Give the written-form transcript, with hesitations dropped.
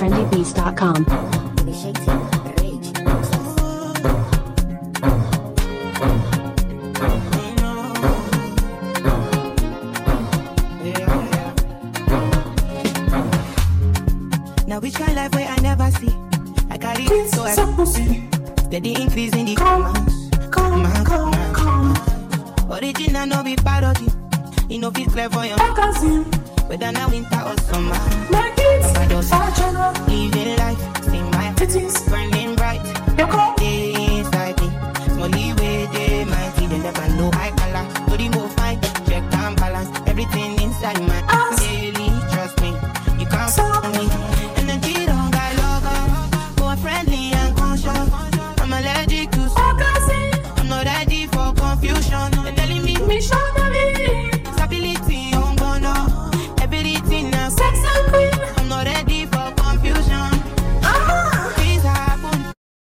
trendybeats.com. Now which kind life where I never see? I carry it so I steady increase in the commas. Original no be parody. You know feel clear for your magazine. Whether now winter or summer. My kids I just living life. See my titties burning bright. Day inside me. Small leeway, they mighty. They never know I